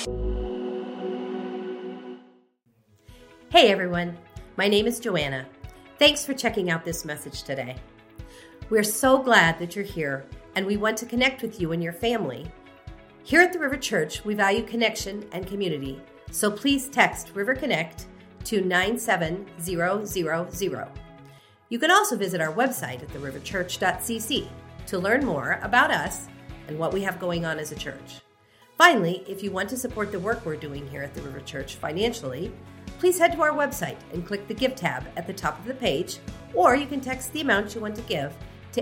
Hey everyone, my name is Joanna. Thanks for checking out this message today. We're so glad that you're here, and we want to connect with you and your family. Here at the River Church, we value connection and community, so please text River Connect to 97000. You can also visit our website at theriverchurch.cc to learn more about us and what we have going on as a church. Finally, if you want to support the work we're doing here at the River Church financially, please head to our website and click the Give tab at the top of the page, or you can text the amount you want to give to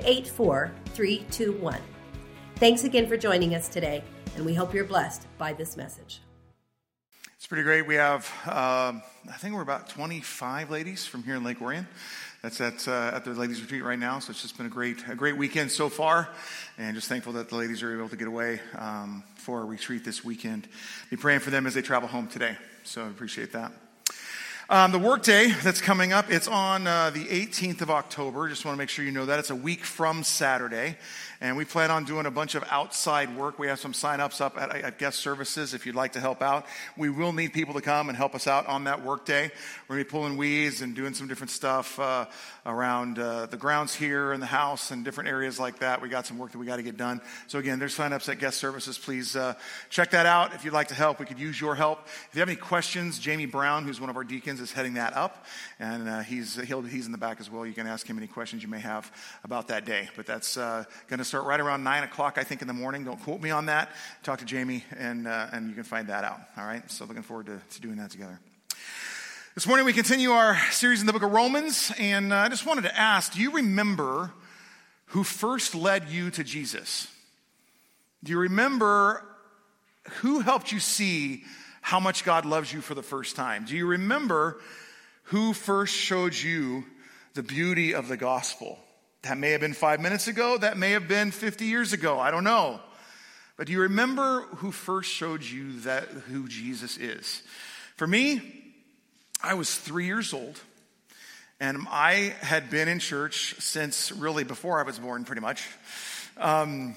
84321. Thanks again for joining us today, and we hope you're blessed by this message. It's pretty great. We have, I think we're about 25 ladies from here in Lake Orion. That's at the ladies' retreat right now. So it's just been a great weekend so far, and just thankful that the ladies are able to get away for a retreat this weekend. Be praying for them as they travel home today. So I appreciate that. The workday that's coming up, it's on the 18th of October. Just want to make sure you know that. It's a week from Saturday. And we plan on doing a bunch of outside work. We have some sign-ups up at guest services if you'd like to help out. We will need people to come and help us out on that workday. We're going to be pulling weeds and doing some different stuff around the grounds here and the house and different areas like that. We got some work that we got to get done. So again, there's sign-ups at guest services. Please check that out. If you'd like to help, we could use your help. If you have any questions, Jamie Brown, who's one of our deacons, is heading that up. And he's in the back as well. You can ask him any questions you may have about that day. But that's going to start right around 9 o'clock, I think, in the morning. Don't quote me on that. Talk to Jamie, and you can find that out. All right? So looking forward to doing that together. This morning we continue our series in the book of Romans, and I just wanted to ask, do you remember who first led you to Jesus? Do you remember who helped you see how much God loves you for the first time? Do you remember who first showed you the beauty of the gospel? That may have been 5 minutes ago. That may have been 50 years ago. I don't know. But do you remember who first showed you who Jesus is? For me, I was 3 years old, and I had been in church since really before I was born, pretty much. And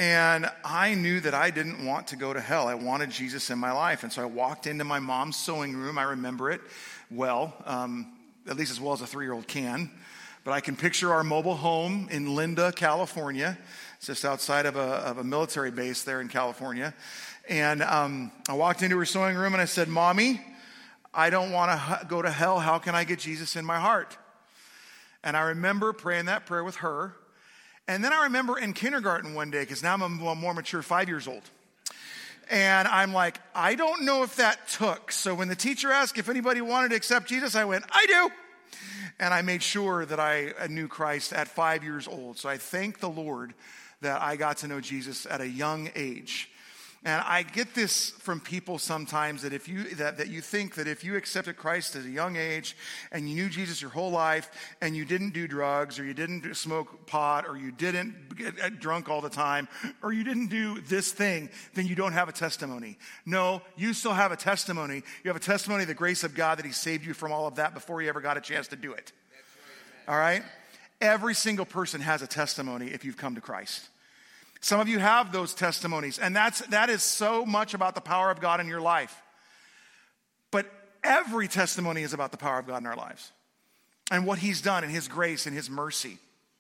I knew that I didn't want to go to hell. I wanted Jesus in my life. And so I walked into my mom's sewing room. I remember it well, at least as well as a 3-year-old can. But I can picture our mobile home in Linda, California. It's just outside of a military base there in California. And I walked into her sewing room and I said, "Mommy, I don't want to go to hell. How can I get Jesus in my heart?" And I remember praying that prayer with her. And then I remember in kindergarten one day, because now I'm a more mature 5 years old. And I'm like, I don't know if that took. So when the teacher asked if anybody wanted to accept Jesus, I went, "I do." And I made sure that I knew Christ at 5 years old. So I thank the Lord that I got to know Jesus at a young age. And I get this from people sometimes that if you think that if you accepted Christ at a young age and you knew Jesus your whole life and you didn't do drugs or you didn't smoke pot or you didn't get drunk all the time or you didn't do this thing, then you don't have a testimony. No, you still have a testimony. You have a testimony of the grace of God that He saved you from all of that before you ever got a chance to do it. All right? Every single person has a testimony if you've come to Christ. Some of you have those testimonies, and that is so much about the power of God in your life. But every testimony is about the power of God in our lives and what He's done and His grace and His mercy.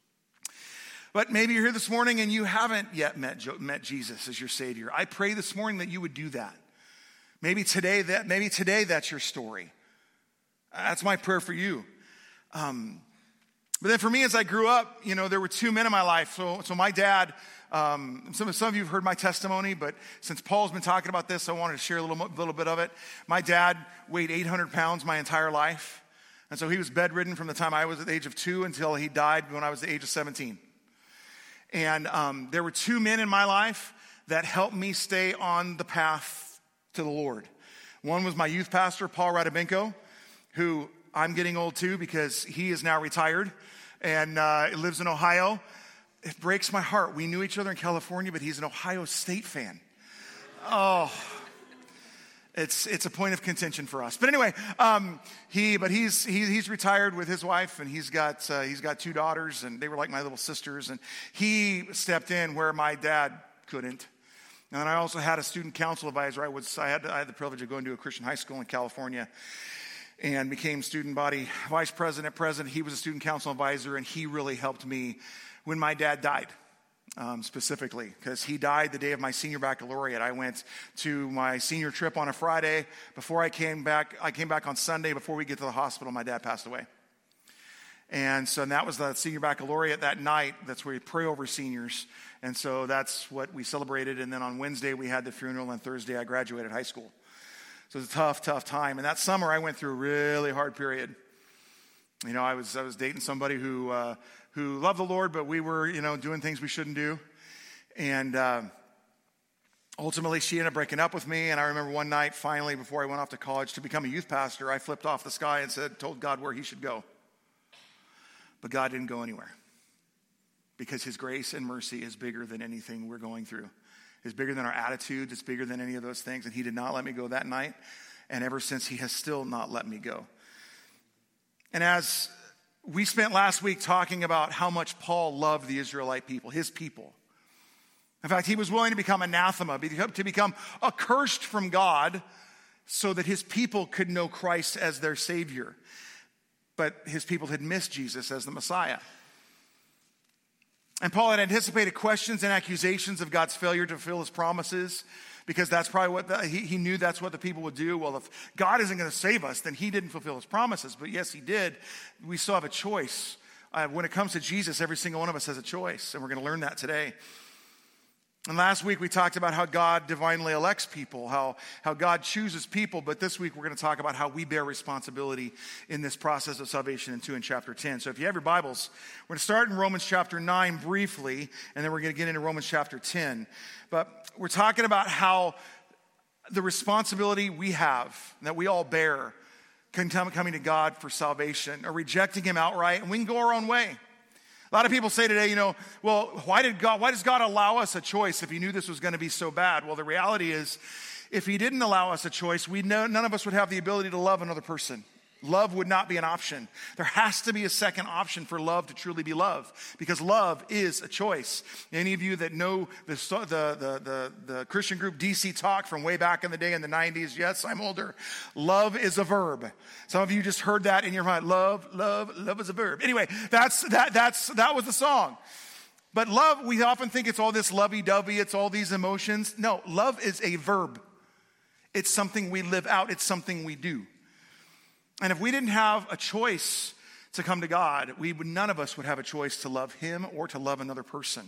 But maybe you're here this morning and you haven't yet met Jesus as your Savior. I pray this morning that you would do that. Maybe today that's your story. That's my prayer for you. But then for me, as I grew up, there were two men in my life. So my dad, some of you have heard my testimony, but since Paul's been talking about this, I wanted to share a little bit of it. My dad weighed 800 pounds my entire life. And so he was bedridden from the time I was at the age of 2 until he died when I was the age of 17. And there were two men in my life that helped me stay on the path to the Lord. One was my youth pastor, Paul Radobenko, who I'm getting old too because he is now retired and lives in Ohio. It breaks my heart. We knew each other in California, but he's an Ohio State fan. Oh, it's a point of contention for us. But anyway, he's retired with his wife, and he's got 2 daughters, and they were like my little sisters. And he stepped in where my dad couldn't. And I also had a student council advisor. I had the privilege of going to a Christian high school in California and became student body vice president. He was a student council advisor, and he really helped me when my dad died, specifically, because he died the day of my senior baccalaureate. I went to my senior trip on a Friday. Before I came back on Sunday. Before we get to the hospital, my dad passed away. And so that was the senior baccalaureate that night. That's where we pray over seniors. And so that's what we celebrated. And then on Wednesday, we had the funeral. And Thursday, I graduated high school. So it was a tough time. And that summer, I went through a really hard period. You know, I was dating somebody who loved the Lord, but we were, doing things we shouldn't do. And ultimately, she ended up breaking up with me. And I remember one night, finally, before I went off to college to become a youth pastor, I flipped off the sky and told God where he should go. But God didn't go anywhere, because his grace and mercy is bigger than anything we're going through. It's bigger than our attitudes. It's bigger than any of those things. And he did not let me go that night. And ever since, he has still not let me go. And as we spent last week talking about how much Paul loved the Israelite people, his people. In fact, he was willing to become anathema, to become accursed from God so that his people could know Christ as their Savior. But his people had missed Jesus as the Messiah. And Paul had anticipated questions and accusations of God's failure to fulfill his promises, because that's probably what he knew that's what the people would do. Well, if God isn't going to save us, then he didn't fulfill his promises. But yes, he did. We still have a choice. When it comes to Jesus, every single one of us has a choice, and we're going to learn that today. And last week we talked about how God divinely elects people, how God chooses people. But this week we're going to talk about how we bear responsibility in this process of salvation in chapter 10. So if you have your Bibles, we're going to start in Romans chapter 9 briefly, and then we're going to get into Romans chapter 10. But we're talking about how the responsibility we have, that we all bear, coming to God for salvation, or rejecting him outright, and we can go our own way. A lot of people say today, well, why does God allow us a choice if he knew this was going to be so bad? Well, the reality is, if he didn't allow us a choice, none of us would have the ability to love another person. Love would not be an option. There has to be a second option for love to truly be love, because love is a choice. Any of you that know the Christian group DC Talk from way back in the day in the 90s, yes, I'm older. Love is a verb. Some of you just heard that in your mind. Love is a verb. Anyway, that was the song. But love, we often think it's all this lovey-dovey, it's all these emotions. No, love is a verb. It's something we live out. It's something we do. And if we didn't have a choice to come to God, none of us would have a choice to love him or to love another person.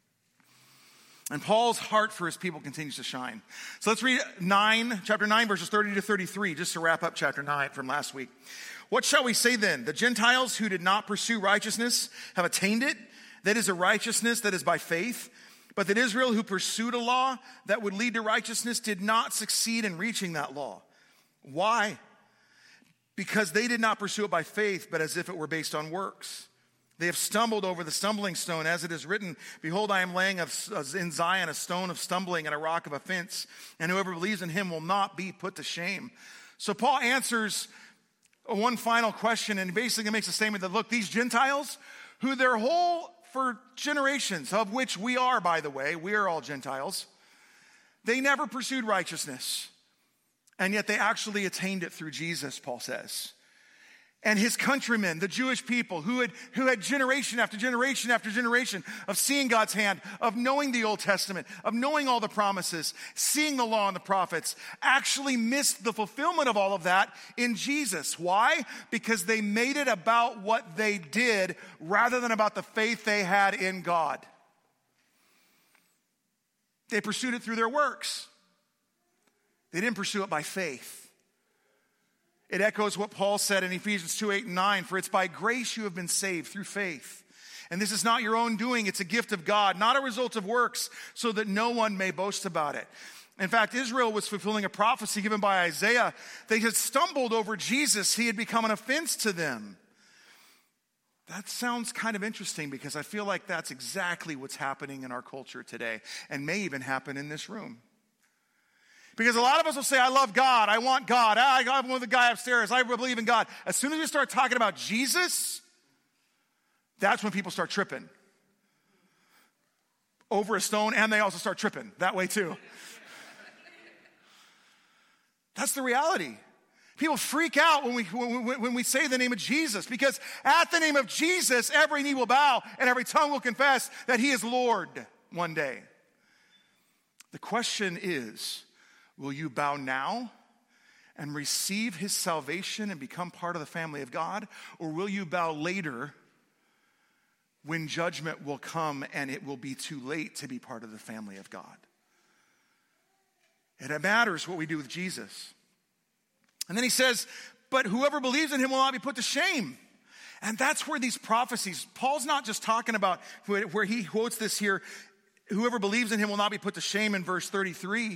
And Paul's heart for his people continues to shine. So let's read chapter 9, verses 30 to 33, just to wrap up chapter 9 from last week. What shall we say then? The Gentiles who did not pursue righteousness have attained it. That is a righteousness that is by faith. But that Israel, who pursued a law that would lead to righteousness, did not succeed in reaching that law. Why? Because they did not pursue it by faith, but as if it were based on works. They have stumbled over the stumbling stone, as it is written, behold, I am laying in Zion a stone of stumbling and a rock of offense, and whoever believes in him will not be put to shame. So Paul answers one final question, and basically makes a statement that, look, these Gentiles, who their whole, for generations, of which we are, by the way, we are all Gentiles, they never pursued righteousness. And yet they actually attained it through Jesus, Paul says. And his countrymen, the Jewish people, who had generation after generation after generation of seeing God's hand, of knowing the Old Testament, of knowing all the promises, seeing the law and the prophets, actually missed the fulfillment of all of that in Jesus. Why? Because they made it about what they did rather than about the faith they had in God. They pursued it through their works. They didn't pursue it by faith. It echoes what Paul said in Ephesians 2, 8, and 9. For it's by grace you have been saved through faith. And this is not your own doing. It's a gift of God, not a result of works, so that no one may boast about it. In fact, Israel was fulfilling a prophecy given by Isaiah. They had stumbled over Jesus. He had become an offense to them. That sounds kind of interesting, because I feel like that's exactly what's happening in our culture today, and may even happen in this room. Because a lot of us will say, I love God, I want God, I'm with the guy upstairs, I believe in God. As soon as we start talking about Jesus, that's when people start tripping. over a stone, and they also start tripping that way too. That's the reality. People freak out when we say the name of Jesus, because at the name of Jesus, every knee will bow and every tongue will confess that he is Lord one day. The question is, will you bow now and receive his salvation and become part of the family of God? Or will you bow later when judgment will come and it will be too late to be part of the family of God? And it matters what we do with Jesus. And then he says, but whoever believes in him will not be put to shame. And that's where these prophecies, Paul's not just talking about where he quotes this here, whoever believes in him will not be put to shame in verse 33.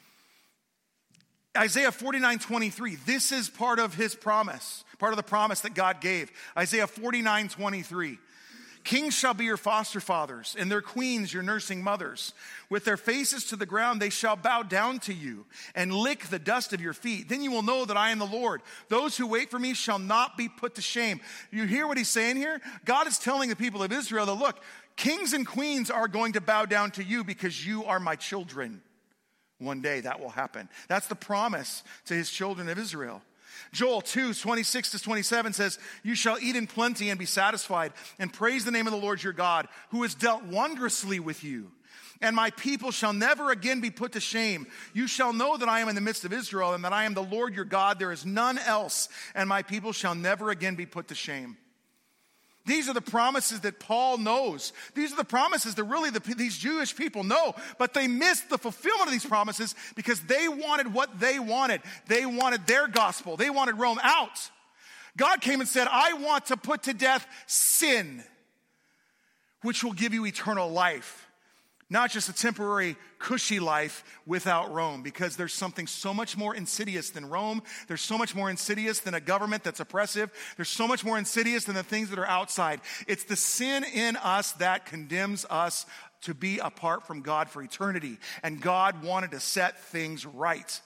Isaiah 49:23, this is part of his promise, part of the promise that God gave. Isaiah 49:23. Kings shall be your foster fathers, and their queens your nursing mothers. With their faces to the ground, they shall bow down to you and lick the dust of your feet. Then you will know that I am the Lord. Those who wait for me shall not be put to shame. You hear what he's saying here? God is telling the people of Israel that, look, kings and queens are going to bow down to you because you are my children. One day that will happen. That's the promise to his children of Israel. Joel 2:26-27 says, you shall eat in plenty and be satisfied, and praise the name of the Lord your God, who has dealt wondrously with you. And my people shall never again be put to shame. You shall know that I am in the midst of Israel, and that I am the Lord your God. There is none else, and my people shall never again be put to shame. These are the promises that Paul knows. These are the promises that really these Jewish people know. But they missed the fulfillment of these promises because they wanted what they wanted. They wanted their gospel. They wanted Rome out. God came and said, I want to put to death sin, which will give you eternal life. Not just a temporary, cushy life without Rome, because there's something so much more insidious than Rome. There's so much more insidious than a government that's oppressive. There's so much more insidious than the things that are outside. It's the sin in us that condemns us to be apart from God for eternity. And God wanted to set things right.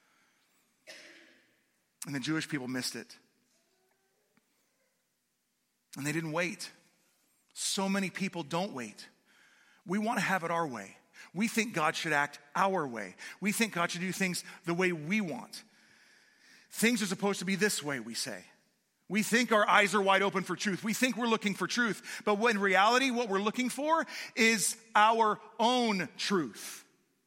And the Jewish people missed it. And they didn't wait. So many people don't wait. We want to have it our way. We think God should act our way. We think God should do things the way we want. Things are supposed to be this way, we say. We think our eyes are wide open for truth. We think we're looking for truth. But in reality, what we're looking for is our own truth.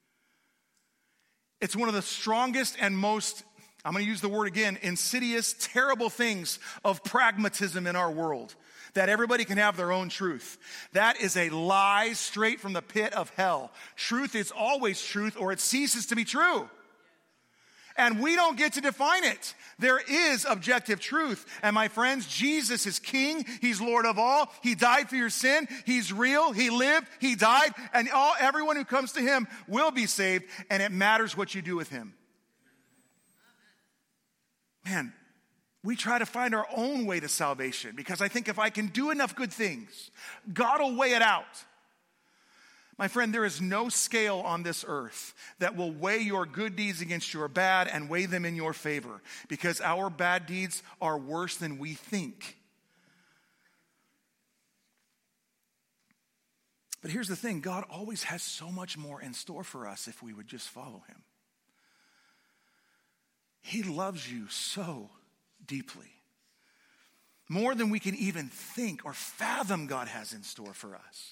It's one of the strongest and most, I'm going to use the word again, insidious, terrible things of pragmatism in our world. That everybody can have their own truth. That is a lie straight from the pit of hell. Truth is always truth, or it ceases to be true. And we don't get to define it. There is objective truth. And my friends, Jesus is King. He's Lord of all. He died for your sin. He's real. He lived. He died. And everyone who comes to him will be saved. And it matters what you do with him. Man, we try to find our own way to salvation because I think if I can do enough good things, God will weigh it out. My friend, there is no scale on this earth that will weigh your good deeds against your bad and weigh them in your favor, because our bad deeds are worse than we think. But here's the thing, God always has so much more in store for us if we would just follow him. He loves you so deeply. More than we can even think or fathom God has in store for us.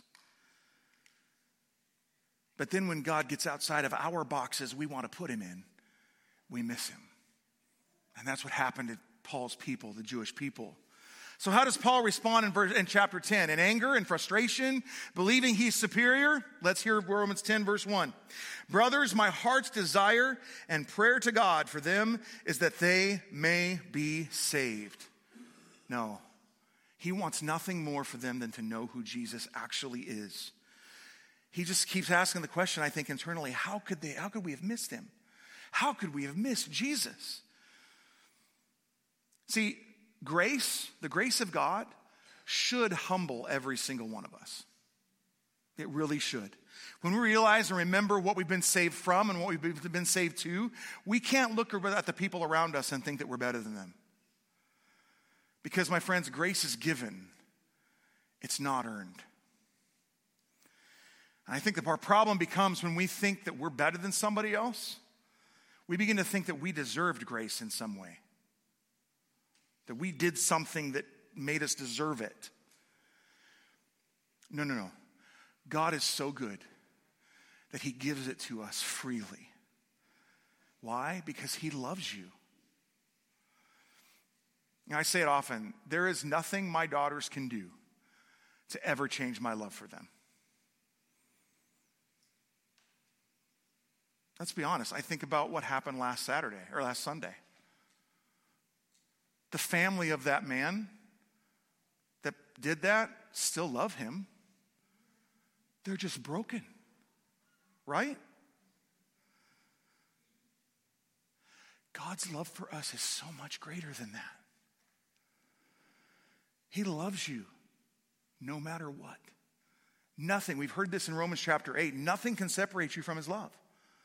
But then when God gets outside of our boxes we want to put him in, we miss him. And that's what happened to Paul's people, the Jewish people. So how does Paul respond in chapter 10? In anger and frustration, believing he's superior? Let's hear Romans 10 verse 1. Brothers, my heart's desire and prayer to God for them is that they may be saved. No, he wants nothing more for them than to know who Jesus actually is. He just keeps asking the question, I think internally, how could we have missed him? How could we have missed Jesus? See, grace, the grace of God, should humble every single one of us. It really should. When we realize and remember what we've been saved from and what we've been saved to, we can't look at the people around us and think that we're better than them. Because, my friends, grace is given. It's not earned. And I think that our problem becomes when we think that we're better than somebody else, we begin to think that we deserved grace in some way. That we did something that made us deserve it. No. God is so good that he gives it to us freely. Why? Because he loves you. And I say it often, there is nothing my daughters can do to ever change my love for them. Let's be honest. I think about what happened last Sunday. The family of that man that did that still love him. They're just broken, right? God's love for us is so much greater than that. He loves you no matter what. Nothing, we've heard this in Romans chapter 8, nothing can separate you from his love.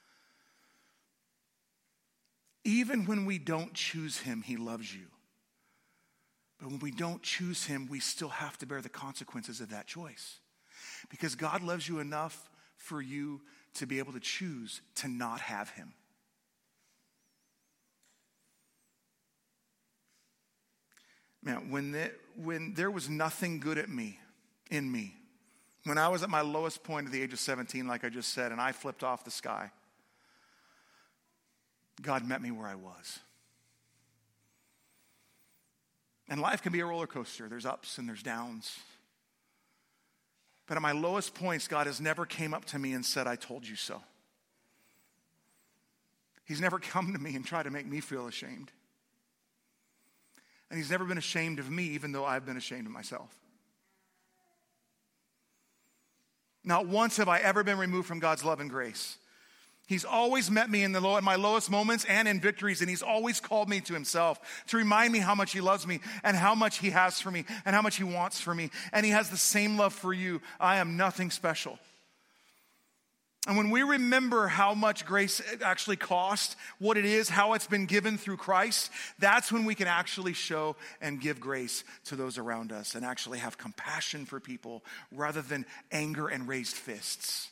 Even when we don't choose him, he loves you. But when we don't choose him, we still have to bear the consequences of that choice. Because God loves you enough for you to be able to choose to not have him. Man, when there was nothing good in me, when I was at my lowest point at the age of 17, like I just said, and I flipped off the sky, God met me where I was. And life can be a roller coaster. There's ups and there's downs. But at my lowest points, God has never came up to me and said, I told you so. He's never come to me and tried to make me feel ashamed. And he's never been ashamed of me, even though I've been ashamed of myself. Not once have I ever been removed from God's love and grace. He's always met me in my lowest moments and in victories, and he's always called me to himself to remind me how much he loves me and how much he has for me and how much he wants for me. And he has the same love for you. I am nothing special. And when we remember how much grace actually cost, what it is, how it's been given through Christ, that's when we can actually show and give grace to those around us and actually have compassion for people rather than anger and raised fists.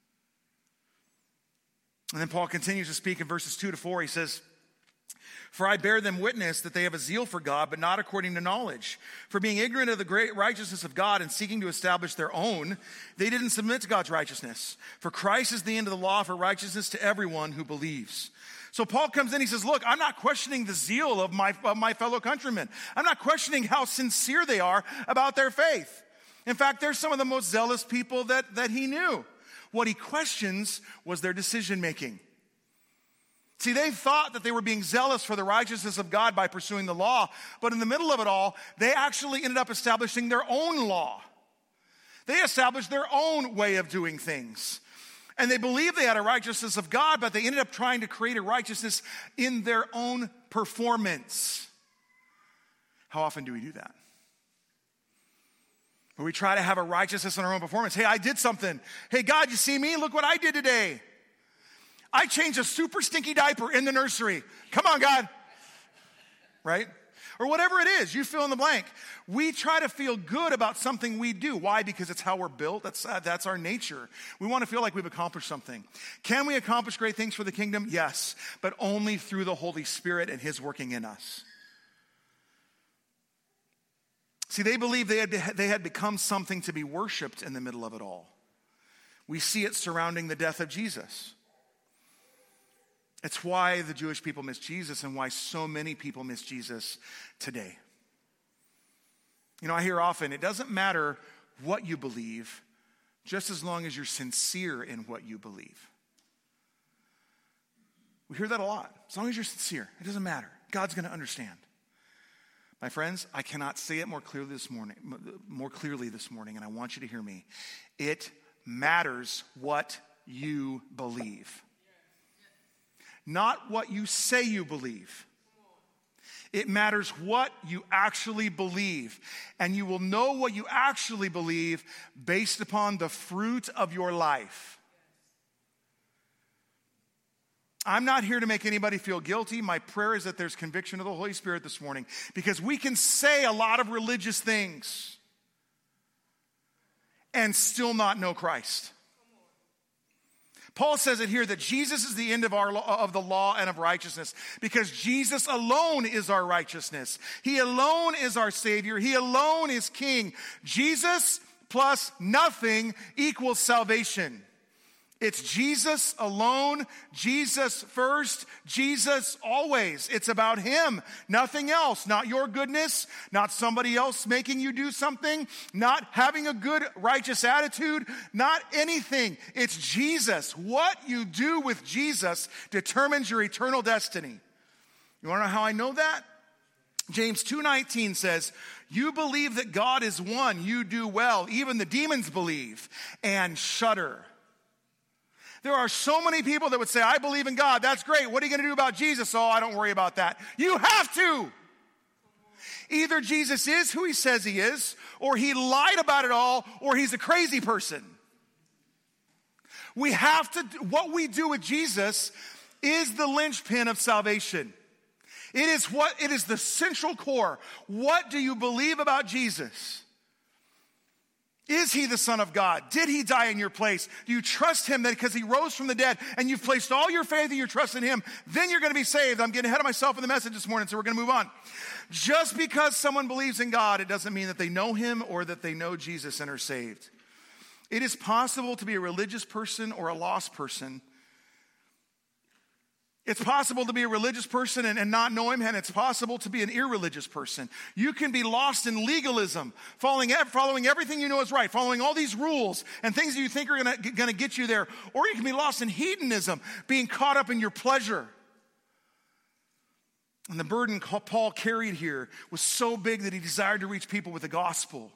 And then Paul continues to speak in verses 2-4. He says, for I bear them witness that they have a zeal for God, but not according to knowledge. For being ignorant of the great righteousness of God and seeking to establish their own, they didn't submit to God's righteousness. For Christ is the end of the law for righteousness to everyone who believes. So Paul comes in, he says, look, I'm not questioning the zeal of my fellow countrymen. I'm not questioning how sincere they are about their faith. In fact, they're some of the most zealous people that he knew. What he questions was their decision making. See, they thought that they were being zealous for the righteousness of God by pursuing the law, but in the middle of it all, they actually ended up establishing their own law. They established their own way of doing things. And they believed they had a righteousness of God, but they ended up trying to create a righteousness in their own performance. How often do we do that? Where we try to have a righteousness in our own performance. Hey, I did something. Hey, God, you see me? Look what I did today. I changed a super stinky diaper in the nursery. Come on, God. Right? Or whatever it is, you fill in the blank. We try to feel good about something we do. Why? Because it's how we're built. That's our nature. We want to feel like we've accomplished something. Can we accomplish great things for the kingdom? Yes, but only through the Holy Spirit and his working in us. See, they believed they had become something to be worshiped in the middle of it all. We see it surrounding the death of Jesus. It's why the Jewish people miss Jesus and why so many people miss Jesus today. You know, I hear often, it doesn't matter what you believe, just as long as you're sincere in what you believe. We hear that a lot. As long as you're sincere, it doesn't matter. God's going to understand. My friends, I cannot say it more clearly this morning, and I want you to hear me. It matters what you believe. Not what you say you believe. It matters what you actually believe. And you will know what you actually believe based upon the fruit of your life. I'm not here to make anybody feel guilty. My prayer is that there's conviction of the Holy Spirit this morning. Because we can say a lot of religious things and still not know Christ. Paul says it here that Jesus is the end of the law and of righteousness because Jesus alone is our righteousness. He alone is our Savior. He alone is King. Jesus plus nothing equals salvation. It's Jesus alone, Jesus first, Jesus always. It's about him, nothing else. Not your goodness, not somebody else making you do something, not having a good, righteous attitude, not anything. It's Jesus. What you do with Jesus determines your eternal destiny. You want to know how I know that? James 2:19 says, you believe that God is one, you do well. Even the demons believe and shudder. There are so many people that would say, I believe in God. That's great. What are you going to do about Jesus? Oh, I don't worry about that. You have to. Either Jesus is who he says he is, or he lied about it all, or he's a crazy person. We have to, what we do with Jesus is the linchpin of salvation. It is the central core. What do you believe about Jesus? Is he the Son of God? Did he die in your place? Do you trust him that because he rose from the dead and you've placed all your faith and your trust in him, then you're going to be saved? I'm getting ahead of myself in the message this morning, so we're going to move on. Just because someone believes in God, it doesn't mean that they know him or that they know Jesus and are saved. It is possible to be a religious person or a lost person. It's possible to be a religious person and not know him, and it's possible to be an irreligious person. You can be lost in legalism, following everything you know is right, following all these rules and things that you think are going to get you there. Or you can be lost in hedonism, being caught up in your pleasure. And the burden Paul carried here was so big that he desired to reach people with the gospel.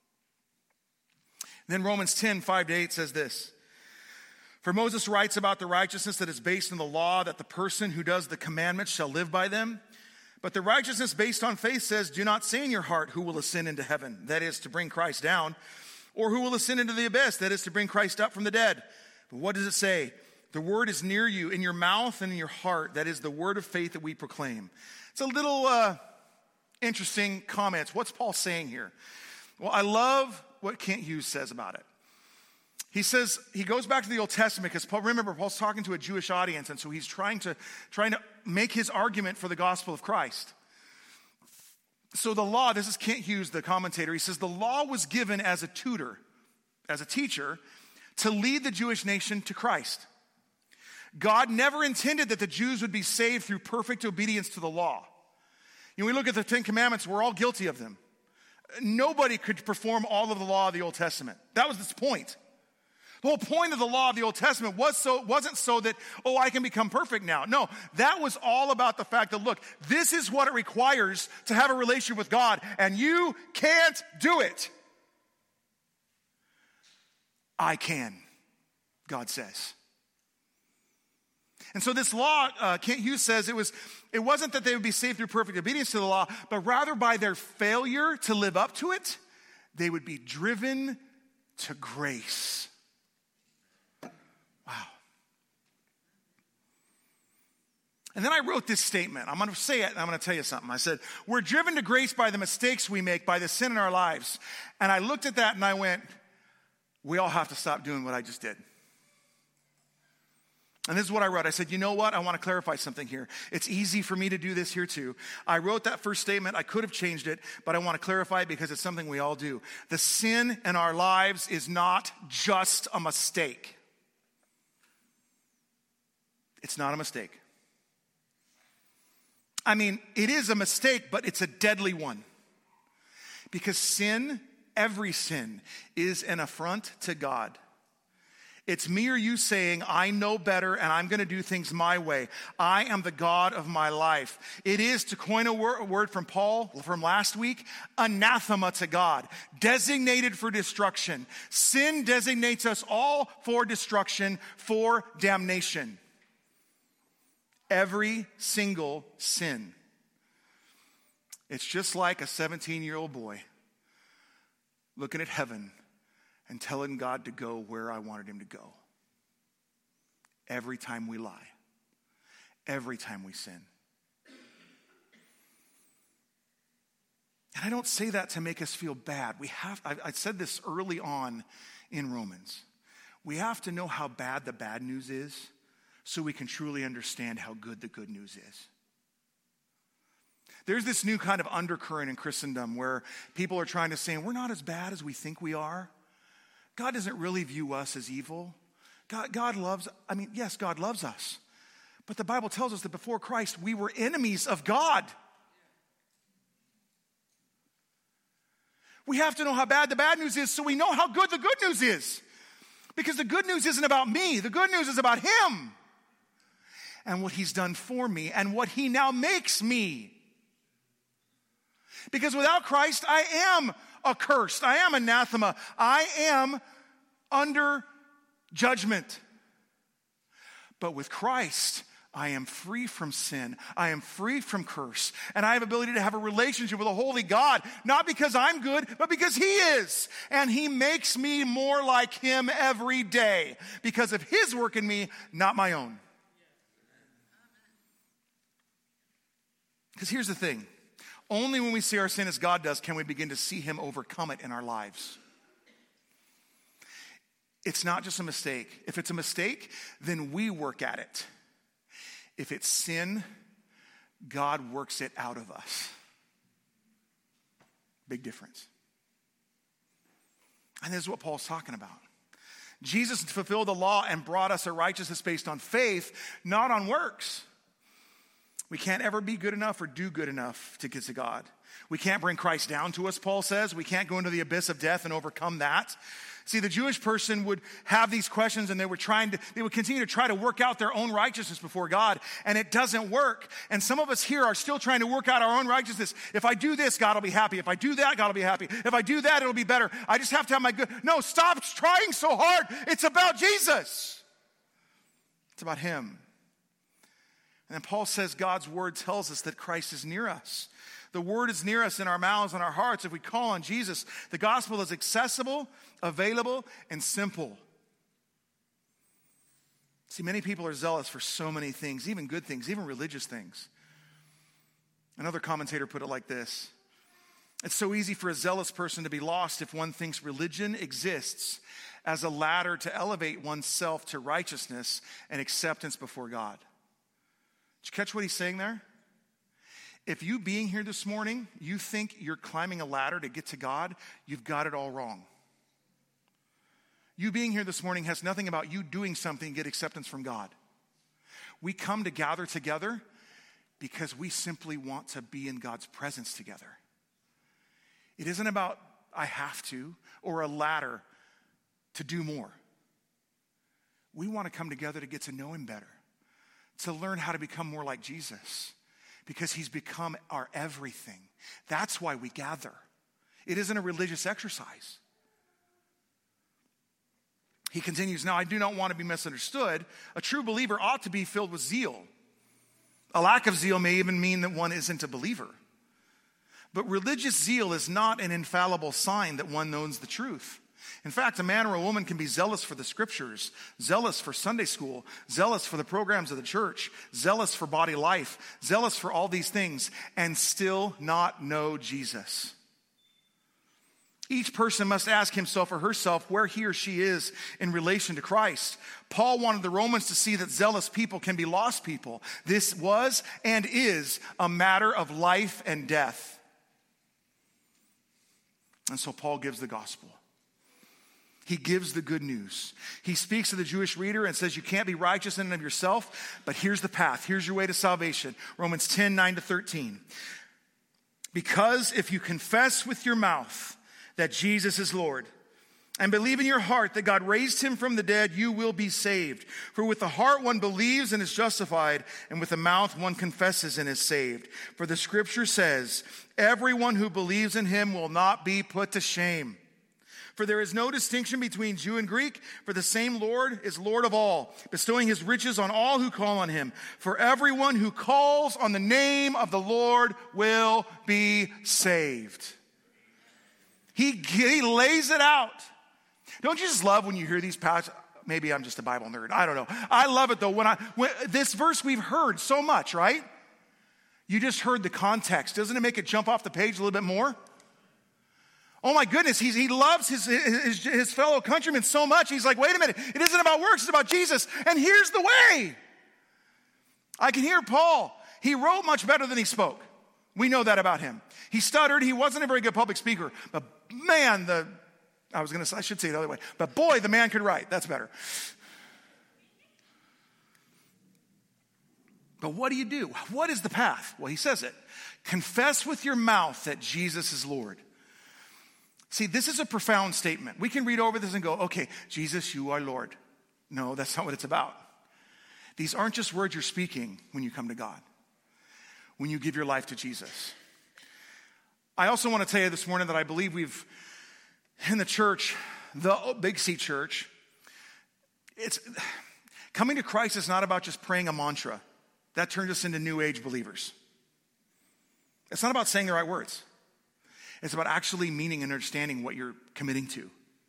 Then Romans 10:5-8 says this. For Moses writes about the righteousness that is based on the law, that the person who does the commandments shall live by them. But the righteousness based on faith says, do not say in your heart who will ascend into heaven, that is to bring Christ down, or who will ascend into the abyss, that is to bring Christ up from the dead. But what does it say? The word is near you, in your mouth and in your heart. That is the word of faith that we proclaim. It's a little interesting comments. What's Paul saying here? Well, I love what Kent Hughes says about it. He says, he goes back to the Old Testament because Paul's talking to a Jewish audience, and so he's trying to make his argument for the gospel of Christ. So the law, this is Kent Hughes, the commentator, he says, the law was given as a tutor, as a teacher, to lead the Jewish nation to Christ. God never intended that the Jews would be saved through perfect obedience to the law. You know, we look at the Ten Commandments, we're all guilty of them. Nobody could perform all of the law of the Old Testament. That was its point. The whole point of the law of the Old Testament wasn't so that, I can become perfect now. No, that was all about the fact that, look, this is what it requires to have a relationship with God, and you can't do it. I can, God says. And so this law, Kent Hughes says, it wasn't that they would be saved through perfect obedience to the law, but rather by their failure to live up to it, they would be driven to grace. Wow. And then I wrote this statement. I'm going to say it, and I'm going to tell you something. I said, we're driven to grace by the mistakes we make, by the sin in our lives. And I looked at that and I went, we all have to stop doing what I just did. And this is what I wrote. I said, you know what? I want to clarify something here. It's easy for me to do this here too. I wrote that first statement. I could have changed it, but I want to clarify it because it's something we all do. The sin in our lives is not just a mistake. It's not a mistake. I mean, it is a mistake, but it's a deadly one. Because sin, every sin, is an affront to God. It's me or you saying, I know better and I'm going to do things my way. I am the God of my life. It is, to coin a word from Paul from last week, anathema to God, designated for destruction. Sin designates us all for destruction, for damnation. Every single sin. It's just like a 17-year-old boy looking at heaven and telling God to go where I wanted him to go. Every time we lie. Every time we sin. And I don't say that to make us feel bad. I said this early on in Romans. We have to know how bad the bad news is so we can truly understand how good the good news is. There's this new kind of undercurrent in Christendom where people are trying to say, we're not as bad as we think we are. God doesn't really view us as evil. God loves, yes, God loves us. But the Bible tells us that before Christ, we were enemies of God. We have to know how bad the bad news is so we know how good the good news is. Because the good news isn't about me. The good news is about him and what he's done for me and what he now makes me. Because without Christ, I am accursed. I am anathema. I am under judgment. But with Christ, I am free from sin. I am free from curse. And I have ability to have a relationship with a holy God, not because I'm good, but because he is. And he makes me more like him every day because of his work in me, not my own. Because here's the thing. Only when we see our sin as God does can we begin to see him overcome it in our lives. It's not just a mistake. If it's a mistake, then we work at it. If it's sin, God works it out of us. Big difference. And this is what Paul's talking about. Jesus fulfilled the law and brought us a righteousness based on faith, not on works. We can't ever be good enough or do good enough to get to God. We can't bring Christ down to us, Paul says. We can't go into the abyss of death and overcome that. See, the Jewish person would have these questions and they would continue to try to work out their own righteousness before God, and it doesn't work. And some of us here are still trying to work out our own righteousness. If I do this, God will be happy. If I do that, God will be happy. If I do that, it'll be better. I just have to have my good. No, stop trying so hard. It's about Jesus. It's about him. And then Paul says God's word tells us that Christ is near us. The word is near us in our mouths and our hearts if we call on Jesus. The gospel is accessible, available, and simple. See, many people are zealous for so many things, even good things, even religious things. Another commentator put it like this. It's so easy for a zealous person to be lost if one thinks religion exists as a ladder to elevate oneself to righteousness and acceptance before God. Did you catch what he's saying there? If you being here this morning, you think you're climbing a ladder to get to God, you've got it all wrong. You being here this morning has nothing about you doing something to get acceptance from God. We come to gather together because we simply want to be in God's presence together. It isn't about I have to or a ladder to do more. We want to come together to get to know him better, to learn how to become more like Jesus. Because he's become our everything. That's why we gather. It isn't a religious exercise. He continues, now I do not want to be misunderstood. A true believer ought to be filled with zeal. A lack of zeal may even mean that one isn't a believer. But religious zeal is not an infallible sign that one knows the truth. In fact, a man or a woman can be zealous for the scriptures, zealous for Sunday school, zealous for the programs of the church, zealous for body life, zealous for all these things, and still not know Jesus. Each person must ask himself or herself where he or she is in relation to Christ. Paul wanted the Romans to see that zealous people can be lost people. This was and is a matter of life and death. And so Paul gives the gospel. He gives the good news. He speaks to the Jewish reader and says, you can't be righteous in and of yourself, but here's the path. Here's your way to salvation. Romans 10, 9-13. Because if you confess with your mouth that Jesus is Lord and believe in your heart that God raised him from the dead, you will be saved. For with the heart one believes and is justified, and with the mouth one confesses and is saved. For the scripture says, everyone who believes in him will not be put to shame. For there is no distinction between Jew and Greek, for the same Lord is Lord of all, bestowing his riches on all who call on him. For everyone who calls on the name of the Lord will be saved. He lays it out. Don't you just love when you hear these passages? Maybe I'm just a Bible nerd. I don't know. I love it though. When this verse we've heard so much, right? You just heard the context. Doesn't it make it jump off the page a little bit more? Oh my goodness, he loves his fellow countrymen so much. He's like, wait a minute, it isn't about works, it's about Jesus. And here's the way. I can hear Paul. He wrote much better than he spoke. We know that about him. He stuttered. He wasn't a very good public speaker. But man, I should say it the other way. But boy, the man could write. That's better. But what do you do? What is the path? Well, he says it. Confess with your mouth that Jesus is Lord. See, this is a profound statement. We can read over this and go, okay, Jesus, you are Lord. No, that's not what it's about. These aren't just words you're speaking when you come to God, when you give your life to Jesus. I also want to tell you this morning that I believe we've, in the church, the Big C church, it's coming to Christ is not about just praying a mantra. That turns us into New Age believers. It's not about saying the right words. It's about actually meaning and understanding what you're committing to.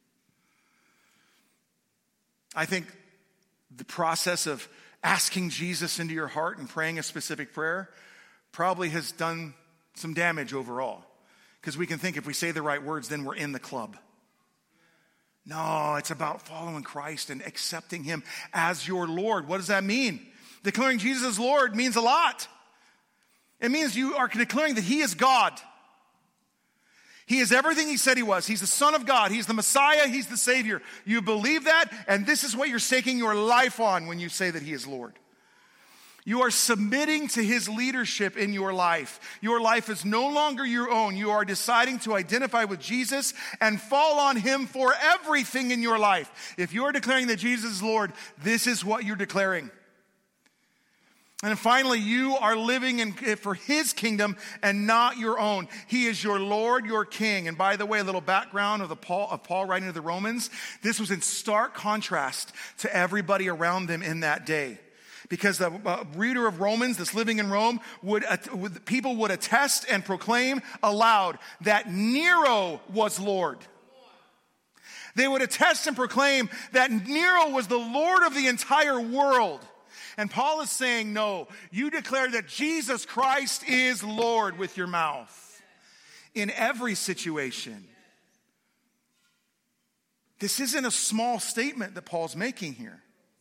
I think the process of asking Jesus into your heart and praying a specific prayer probably has done some damage overall. Because we can think if we say the right words, then we're in the club. No, it's about following Christ and accepting him as your Lord. What does that mean? Declaring Jesus as Lord means a lot. It means you are declaring that he is God. He is everything he said he was. He's the Son of God. He's the Messiah. He's the Savior. You believe that, and this is what you're staking your life on when you say that he is Lord. You are submitting to his leadership in your life. Your life is no longer your own. You are deciding to identify with Jesus and fall on him for everything in your life. If you're declaring that Jesus is Lord, this is what you're declaring. And finally, you are living for his kingdom and not your own. He is your Lord, your King. And by the way, a little background of Paul writing to the Romans. This was in stark contrast to everybody around them in that day. Because the reader of Romans, that's living in Rome, people would attest and proclaim aloud that Nero was Lord. They would attest and proclaim that Nero was the Lord of the entire world. And Paul is saying, no, you declare that Jesus Christ is Lord with your mouth in every situation. This isn't a small statement that Paul's making here.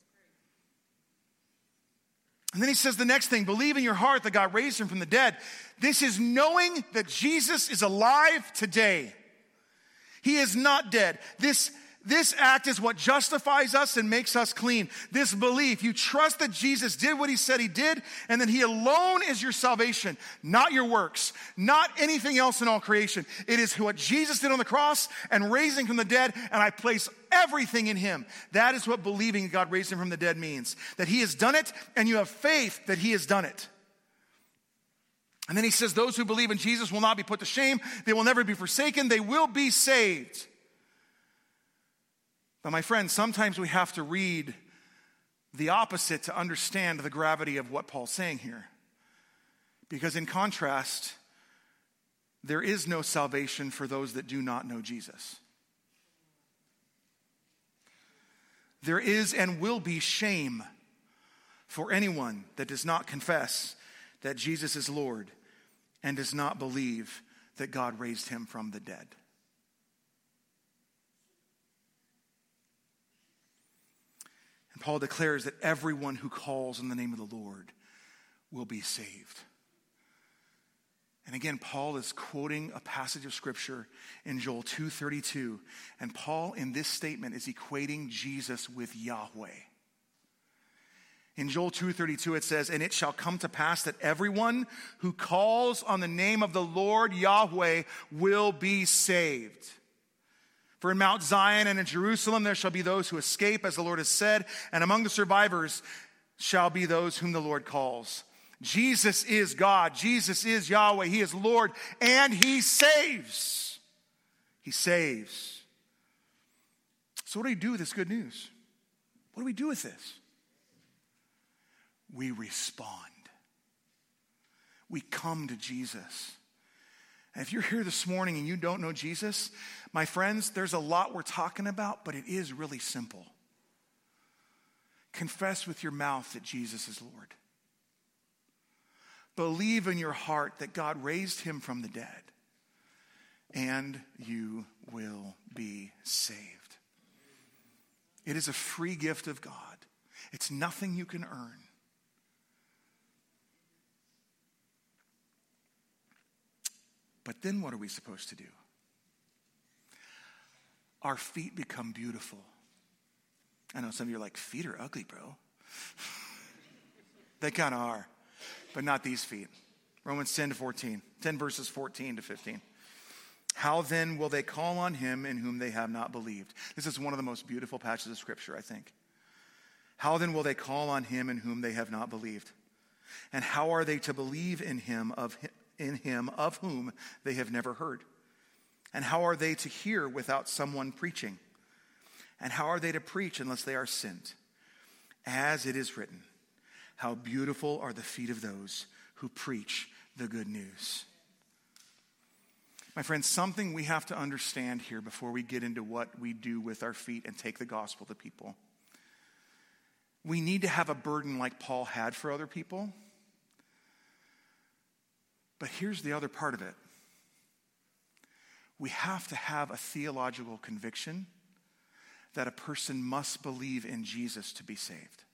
And then he says the next thing, believe in your heart that God raised him from the dead. This is knowing that Jesus is alive today. He is not dead. This act is what justifies us and makes us clean. This belief, you trust that Jesus did what he said he did, and that he alone is your salvation, not your works, not anything else in all creation. It is what Jesus did on the cross and raising from the dead, and I place everything in him. That is what believing God raised him from the dead means. That he has done it, and you have faith that he has done it. And then he says, those who believe in Jesus will not be put to shame. They will never be forsaken. They will be saved. But my friends, sometimes we have to read the opposite to understand the gravity of what Paul's saying here. Because in contrast, there is no salvation for those that do not know Jesus. There is and will be shame for anyone that does not confess that Jesus is Lord and does not believe that God raised him from the dead. Paul declares that everyone who calls on the name of the Lord will be saved. And again, Paul is quoting a passage of scripture in Joel 2:32. And Paul, in this statement, is equating Jesus with Yahweh. In Joel 2:32, it says, and it shall come to pass that everyone who calls on the name of the Lord Yahweh will be saved. For in Mount Zion and in Jerusalem there shall be those who escape, as the Lord has said, and among the survivors shall be those whom the Lord calls. Jesus is God. Jesus is Yahweh. He is Lord, and he saves. He saves. So what do we do with this good news? What do we do with this? We respond. We come to Jesus. And if you're here this morning and you don't know Jesus, my friends, there's a lot we're talking about, but it is really simple. Confess with your mouth that Jesus is Lord. Believe in your heart that God raised him from the dead. and you will be saved. It is a free gift of God. It's nothing you can earn. But then what are we supposed to do? Our feet become beautiful. I know some of you are like, feet are ugly, bro. They kind of are, but not these feet. Romans 10 verses 14 to 15. How then will they call on him in whom they have not believed? This is one of the most beautiful passages of Scripture, I think. How then will they call on him in whom they have not believed? And how are they to believe in him of whom they have never heard? And how are they to hear without someone preaching? And how are they to preach unless they are sent? As it is written, how beautiful are the feet of those who preach the good news. My friends, something we have to understand here before we get into what we do with our feet and take the gospel to people. We need to have a burden like Paul had for other people. But here's the other part of it. We have to have a theological conviction that a person must believe in Jesus to be saved.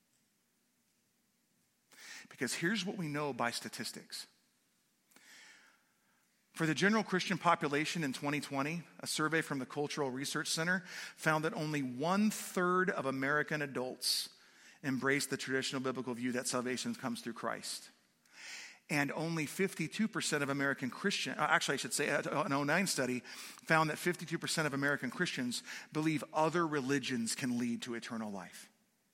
Because here's what we know by statistics. For the general Christian population in 2020, a survey from the Cultural Research Center found that only 1/3 of American adults embrace the traditional biblical view that salvation comes through Christ. And only 52% of American Christians, actually I should say an 2009 study found that 52% of American Christians believe other religions can lead to eternal life.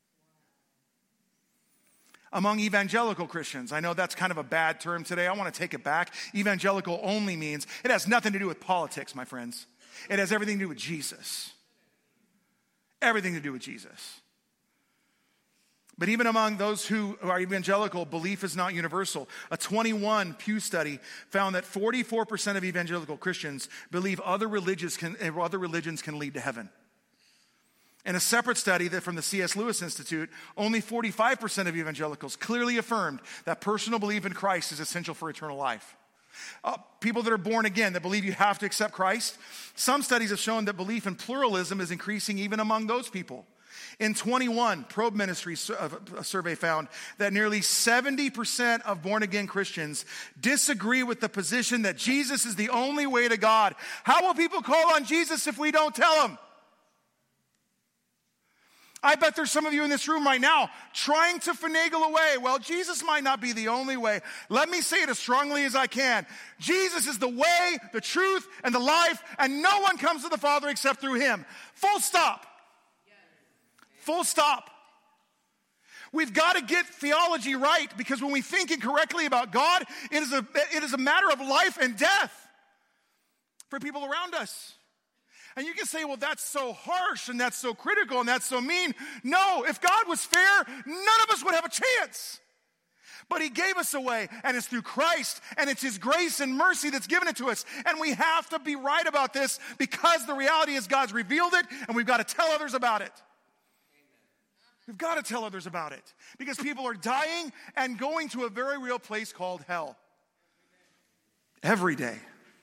Among evangelical Christians, I know that's kind of a bad term today. I want to take it back. Evangelical only means it has nothing to do with politics, my friends. It has everything to do with Jesus. Everything to do with Jesus. But even among those who are evangelical, belief is not universal. A 2021 Pew study found that 44% of evangelical Christians believe other religions can lead to heaven. In a separate study from the C.S. Lewis Institute, only 45% of evangelicals clearly affirmed that personal belief in Christ is essential for eternal life. People that are born again, that believe you have to accept Christ, some studies have shown that belief in pluralism is increasing even among those people. In 21, Probe Ministry survey found that nearly 70% of born-again Christians disagree with the position that Jesus is the only way to God. How will people call on Jesus if we don't tell them? I bet there's some of you in this room right now trying to finagle away. Well, Jesus might not be the only way. Let me say it as strongly as I can. Jesus is the way, the truth, and the life, and no one comes to the Father except through him. Full stop. Full stop. We've got to get theology right, because when we think incorrectly about God, it is a matter of life and death for people around us. And you can say, well, that's so harsh and that's so critical and that's so mean. No, if God was fair, none of us would have a chance. But he gave us a way, and it's through Christ, and it's his grace and mercy that's given it to us. And we have to be right about this, because the reality is God's revealed it, and we've got to tell others about it. We've got to tell others about it, because people are dying and going to a very real place called hell every day.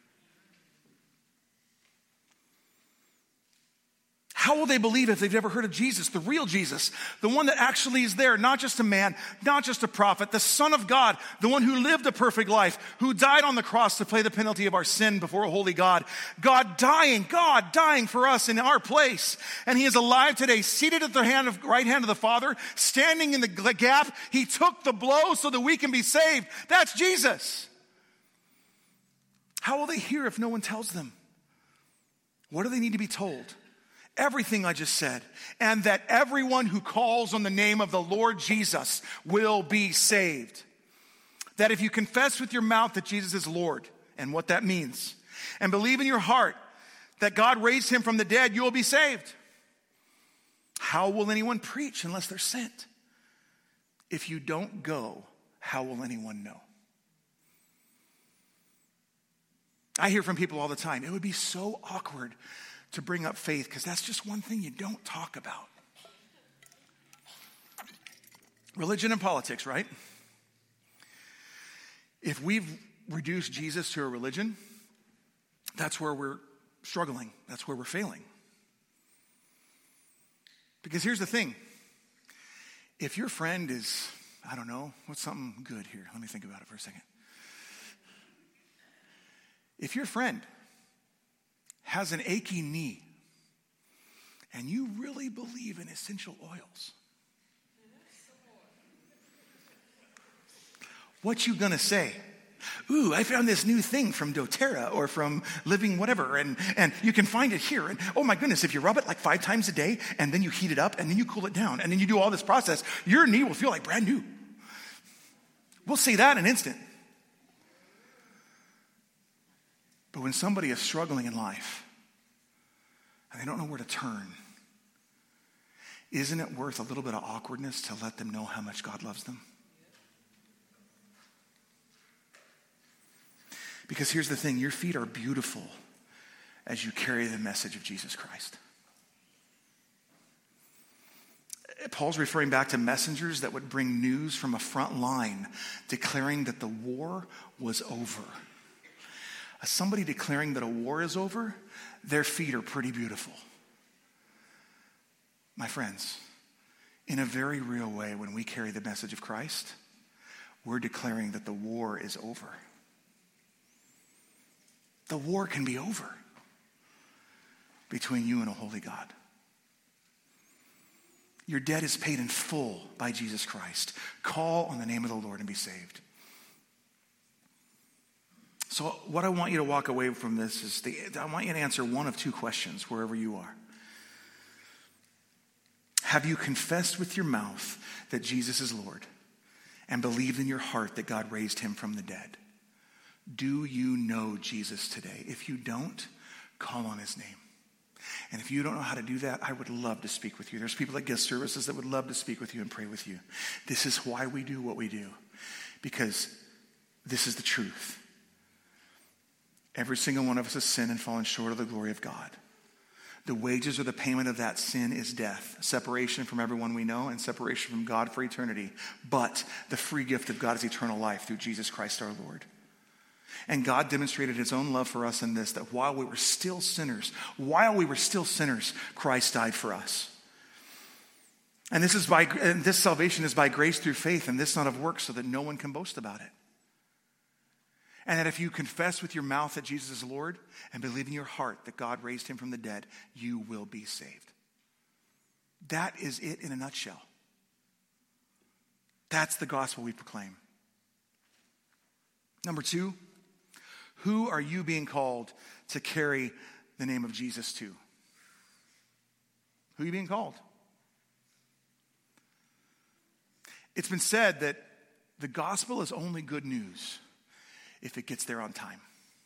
How will they believe if they've never heard of Jesus, the real Jesus, the one that actually is there, not just a man, not just a prophet, the Son of God, the one who lived a perfect life, who died on the cross to pay the penalty of our sin before a holy God. God dying for us in our place. And he is alive today, seated at the right hand of the Father, standing in the gap. He took the blow so that we can be saved. That's Jesus. How will they hear if no one tells them? What do they need to be told? Everything I just said, and that everyone who calls on the name of the Lord Jesus will be saved. That if you confess with your mouth that Jesus is Lord, and what that means, and believe in your heart that God raised him from the dead, you will be saved. How will anyone preach unless they're sent? If you don't go, how will anyone know? I hear from people all the time, it would be so awkward to bring up faith, because that's just one thing you don't talk about. Religion and politics, right? If we've reduced Jesus to a religion, that's where we're struggling. That's where we're failing. Because here's the thing. If your friend is, I don't know, what's something good here? Let me think about it for a second. If your friend has an achy knee and you really believe in essential oils, what you gonna say? Ooh, I found this new thing from doTERRA or from Living whatever, and you can find it here. And oh my goodness, if you rub it like 5 times a day, and then you heat it up, and then you cool it down, and then you do all this process, your knee will feel like brand new. We'll say that in an instant. But when somebody is struggling in life, and they don't know where to turn, isn't it worth a little bit of awkwardness to let them know how much God loves them? Because here's the thing, your feet are beautiful as you carry the message of Jesus Christ. Paul's referring back to messengers that would bring news from a front line declaring that the war was over. As somebody declaring that a war is over, their feet are pretty beautiful. My friends, in a very real way, when we carry the message of Christ, we're declaring that the war is over. The war can be over between you and a holy God. Your debt is paid in full by Jesus Christ. Call on the name of the Lord and be saved. So what I want you to walk away from this is, I want you to answer one of 2 questions wherever you are. Have you confessed with your mouth that Jesus is Lord and believed in your heart that God raised him from the dead? Do you know Jesus today? If you don't, call on his name. And if you don't know how to do that, I would love to speak with you. There's people at guest services that would love to speak with you and pray with you. This is why we do what we do. Because this is the truth. Every single one of us has sinned and fallen short of the glory of God. The wages or the payment of that sin is death, separation from everyone we know, and separation from God for eternity. But the free gift of God is eternal life through Jesus Christ our Lord. And God demonstrated his own love for us in this, that while we were still sinners, Christ died for us. And this salvation is by grace through faith, and this not of works, so that no one can boast about it. And that if you confess with your mouth that Jesus is Lord and believe in your heart that God raised him from the dead, you will be saved. That is it in a nutshell. That's the gospel we proclaim. Number 2, who are you being called to carry the name of Jesus to? Who are you being called? It's been said that the gospel is only good news if it gets there on time.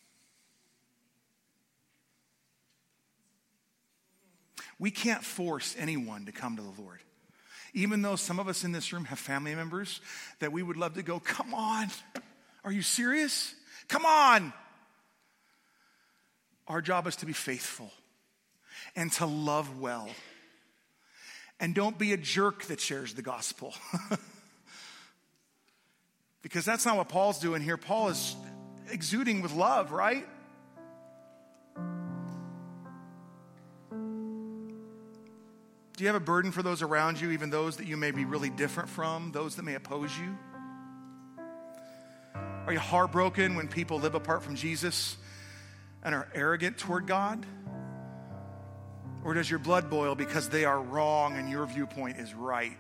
We can't force anyone to come to the Lord. Even though some of us in this room have family members that we would love to go, come on, are you serious? Come on. Our job is to be faithful and to love well. And don't be a jerk that shares the gospel. Because that's not what Paul's doing here. Paul is exuding with love, right? Do you have a burden for those around you, even those that you may be really different from, those that may oppose you? Are you heartbroken when people live apart from Jesus and are arrogant toward God? Or does your blood boil because they are wrong and your viewpoint is right?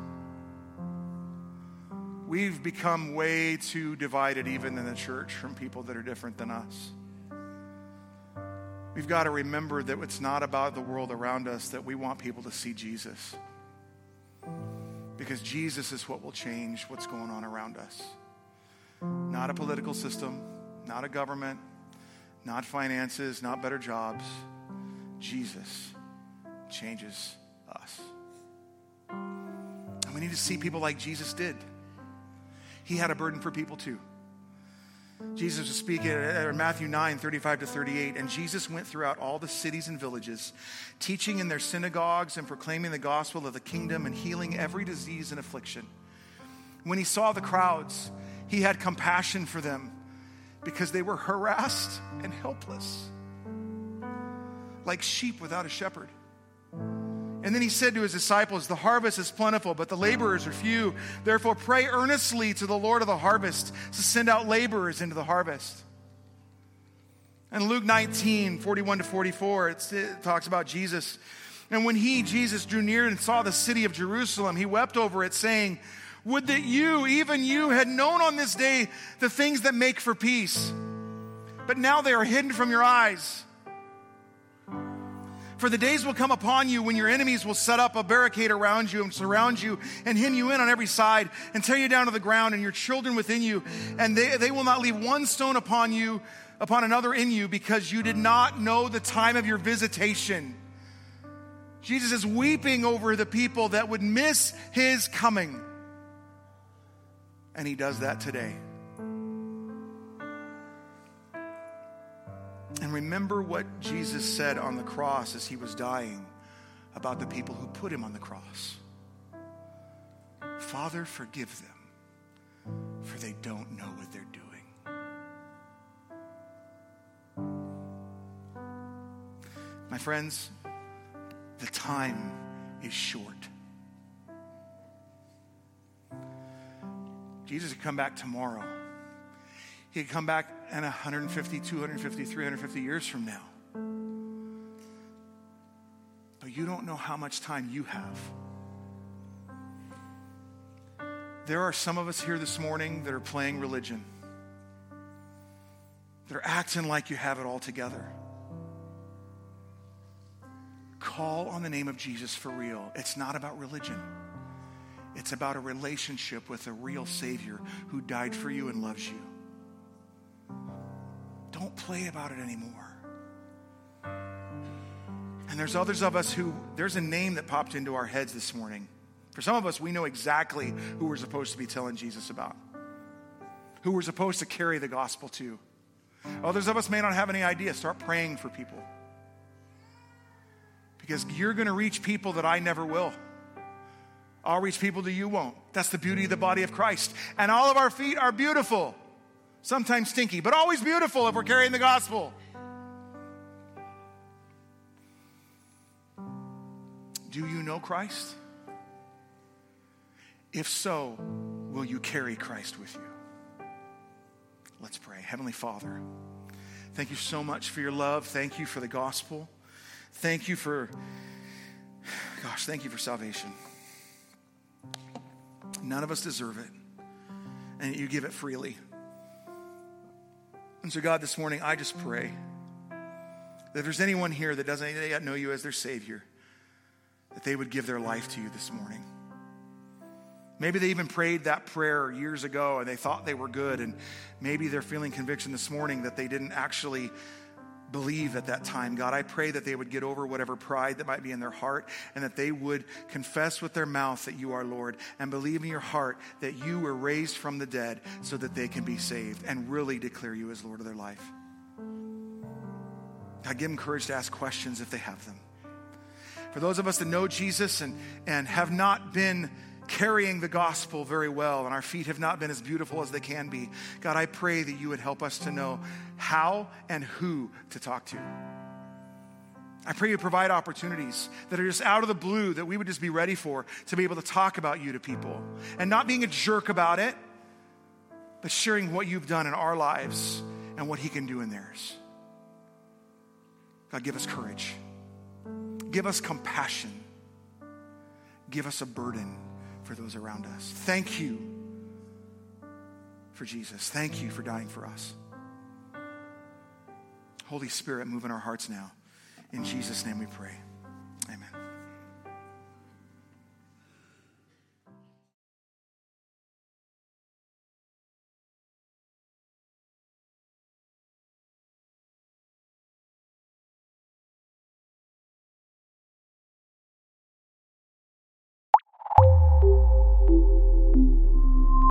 We've become way too divided, even in the church, from people that are different than us. We've got to remember that it's not about the world around us, that we want people to see Jesus. Because Jesus is what will change what's going on around us. Not a political system, not a government, not finances, not better jobs. Jesus changes us. And we need to see people like Jesus did. He had a burden for people too. Jesus was speaking in Matthew 9:35-38, and Jesus went throughout all the cities and villages, teaching in their synagogues and proclaiming the gospel of the kingdom and healing every disease and affliction. When he saw the crowds, he had compassion for them because they were harassed and helpless, like sheep without a shepherd. And then he said to his disciples, the harvest is plentiful, but the laborers are few. Therefore, pray earnestly to the Lord of the harvest to send out laborers into the harvest. And Luke 19, 41 to 44, it talks about Jesus. And when Jesus, drew near and saw the city of Jerusalem, he wept over it, saying, would that you, even you, had known on this day the things that make for peace. But now they are hidden from your eyes. For the days will come upon you when your enemies will set up a barricade around you and surround you and hem you in on every side and tear you down to the ground and your children within you. And they will not leave one stone upon another in you, because you did not know the time of your visitation. Jesus is weeping over the people that would miss his coming. And he does that today. And remember what Jesus said on the cross as he was dying about the people who put him on the cross. Father, forgive them, for they don't know what they're doing. My friends, the time is short. Jesus could come back tomorrow. He could come back in 150, 250, 350 years from now. But you don't know how much time you have. There are some of us here this morning that are playing religion. They're acting like you have it all together. Call on the name of Jesus for real. It's not about religion. It's about a relationship with a real Savior who died for you and loves you. Don't play about it anymore. And there's others of us there's a name that popped into our heads this morning. For some of us, we know exactly who we're supposed to be telling Jesus about, who we're supposed to carry the gospel to. Others of us may not have any idea. Start praying for people. Because you're going to reach people that I never will. I'll reach people that you won't. That's the beauty of the body of Christ. And all of our feet are beautiful. Sometimes stinky, but always beautiful if we're carrying the gospel. Do you know Christ? If so, will you carry Christ with you? Let's pray. Heavenly Father, thank you so much for your love. Thank you for the gospel. Thank you for salvation. None of us deserve it, and you give it freely. And so, God, this morning, I just pray that if there's anyone here that doesn't yet know you as their Savior, that they would give their life to you this morning. Maybe they even prayed that prayer years ago and they thought they were good, and maybe they're feeling conviction this morning that they didn't actually believe at that time. God, I pray that they would get over whatever pride that might be in their heart, and that they would confess with their mouth that you are Lord, and believe in your heart that you were raised from the dead so that they can be saved and really declare you as Lord of their life. God, give them courage to ask questions if they have them. For those of us that know Jesus and have not been carrying the gospel very well, and our feet have not been as beautiful as they can be, God, I pray that you would help us to know how and who to talk to. I pray you provide opportunities that are just out of the blue that we would just be ready for, to be able to talk about you to people, and not being a jerk about it, but sharing what you've done in our lives and what he can do in theirs. God, give us courage. Give us compassion. Give us a burden for those around us. Thank you for Jesus. Thank you for dying for us. Holy Spirit, move in our hearts now. In Jesus' name we pray.